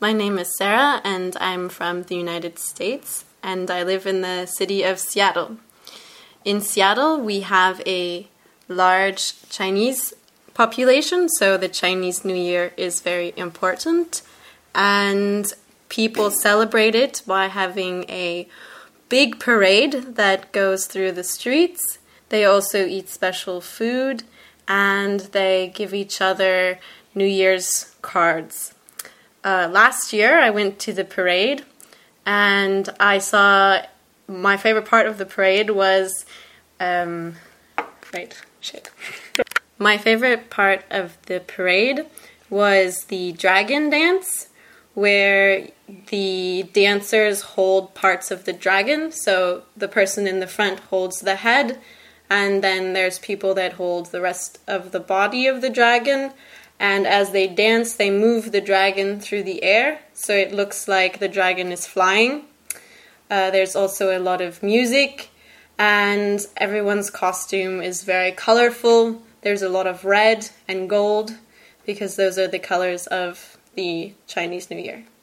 My name is Sarah, and I'm from the United States, and I live in the city of Seattle. In Seattle, we have a large Chinese population, so the Chinese New Year is very important, and people celebrate it by having a big parade that goes through the streets. They also eat special food, and they give each other New Year's cards. Last year, I went to the parade, and I saw my favorite part of the parade was, My favorite part of the parade was the dragon dance, where the dancers hold parts of the dragon. So the person in the front holds the head, and then there's people that hold the rest of the body of the dragon. And as they dance, they move the dragon through the air, so it looks like the dragon is flying. There's also a lot of music, and everyone's costume is very colorful. There's a lot of red and gold, because those are the colors of the Chinese New Year.